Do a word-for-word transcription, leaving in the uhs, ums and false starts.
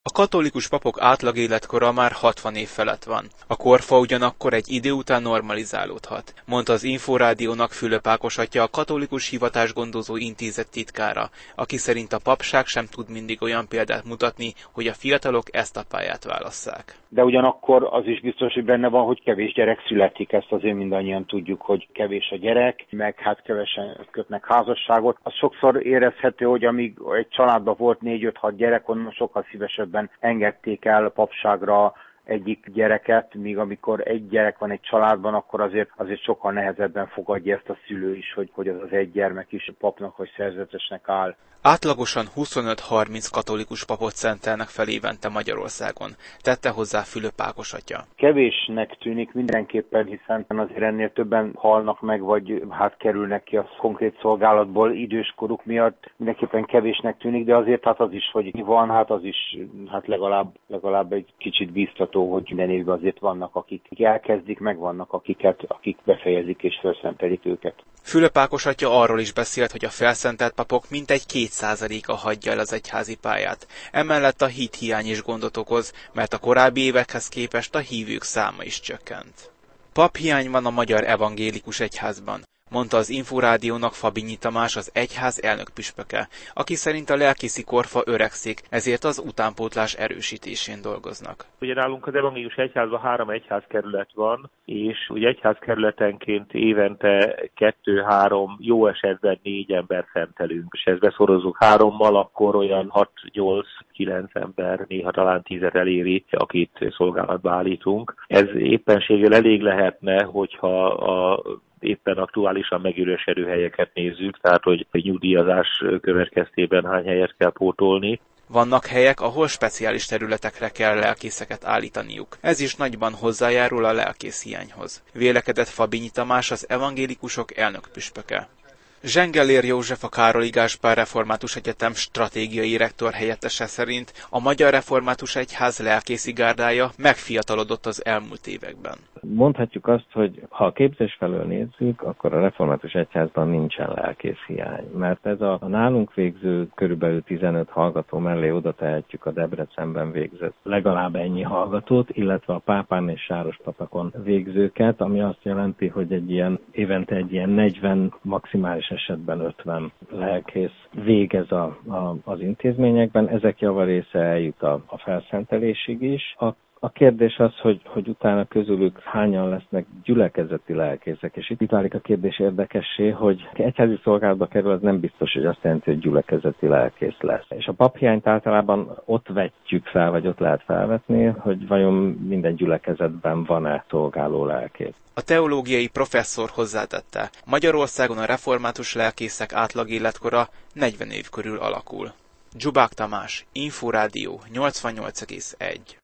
A katolikus papok átlag életkora már hatvan év felett van. A korfa ugyanakkor egy idő után normalizálódhat, mondta az Inforádiónak Fülöp Ákos atya, a Katolikus Hivatásgondozó Intézet titkára, aki szerint a papság sem tud mindig olyan példát mutatni, hogy a fiatalok ezt a pályát válasszák. De ugyanakkor az is biztos, hogy benne van, hogy kevés gyerek születik, ezt azért mindannyian tudjuk, hogy kevés a gyerek, meg hát kevesen kötnek házasságot. Az sokszor érezhető, hogy amíg egy családban volt négy-öt-hat gyerek, onnan sokkal szívesebben engedték el papságra egyik gyereket, míg amikor egy gyerek van egy családban, akkor azért, azért sokkal nehezebben fogadja ezt a szülő is, hogy, hogy az az egy gyermek is papnak vagy szerzetesnek áll. Átlagosan huszonöt-harminc katolikus papot szentelnek fel évente Magyarországon, tette hozzá Fülöp Ákos atya. Kevésnek tűnik mindenképpen, hiszen azért ennél többen halnak meg, vagy hát kerülnek ki a konkrét szolgálatból időskoruk miatt. Mindenképpen kevésnek tűnik, de azért hát az is, hogy van, hát az is hát legalább, legalább egy kicsit bíztató, hogy minden évben azért vannak, akik elkezdik, meg vannak, akiket, akik befejezik és felszentelik őket. Fülöp Ákos atya arról is beszélt, hogy a felszentelt papok mintegy két százaléka hagyja el az egyházi pályát. Emellett a hithiány is gondot okoz, mert a korábbi évekhez képest a hívők száma is csökkent. Paphiány van a Magyar Evangélikus Egyházban, mondta az Inforádiónak Fabinyi Tamás, az egyház elnökpüspöke, aki szerint a lelkészi korfa öregszik, ezért az utánpótlás erősítésén dolgoznak. Ugye nálunk az evangélikus egyházban három egyházkerület van, és ugye egyházkerületenként évente kettő-három, jó esetben négy ember szentelünk. És ezt beszorozzuk hárommal, akkor olyan hat-nyolc-kilenc ember, néha talán tízet eléri, akit szolgálatba állítunk. Ez éppenséggel elég lehetne, hogyha a éppen aktuálisan megürösödő helyeket nézzük, tehát hogy egy nyugdíjazás következtében hány helyet kell pótolni. Vannak helyek, ahol speciális területekre kell lelkészeket állítaniuk. Ez is nagyban hozzájárul a lelkészhiányhoz. Vélekedett Fabinyi Tamás, az evangélikusok elnökpüspöke. Zsengellér József, a Károli Gáspár Református Egyetem stratégiai rektor helyettese szerint a Magyar Református Egyház lelkészi gárdája megfiatalodott az elmúlt években. Mondhatjuk azt, hogy ha a képzés felől nézzük, akkor a Református Egyházban nincsen lelkészhiány, mert ez a, a nálunk végző körülbelül tizenöt hallgató mellé oda tehetjük a Debrecenben végzett legalább ennyi hallgatót, illetve a Pápán és Sárospatakon végzőket, ami azt jelenti, hogy egy ilyen évente egy ilyen negyven, maximális esetben ötven lelkész végez a, a, az intézményekben. Ezek javarésze eljut a, a felszentelésig is. A A kérdés az, hogy, hogy utána közülük hányan lesznek gyülekezeti lelkészek, és itt válik a kérdés érdekessé, hogy egyházi szolgálatba kerül, az nem biztos, hogy azt jelenti, hogy gyülekezeti lelkész lesz. És a paphiányt általában ott vetjük fel, vagy ott lehet felvetni, hogy vajon minden gyülekezetben van-e szolgáló lelkész. A teológiai professzor hozzátette, Magyarországon a református lelkészek átlag életkora negyven év körül alakul. Dzsubák Tamás, Inforádió nyolcvannyolc egész egy.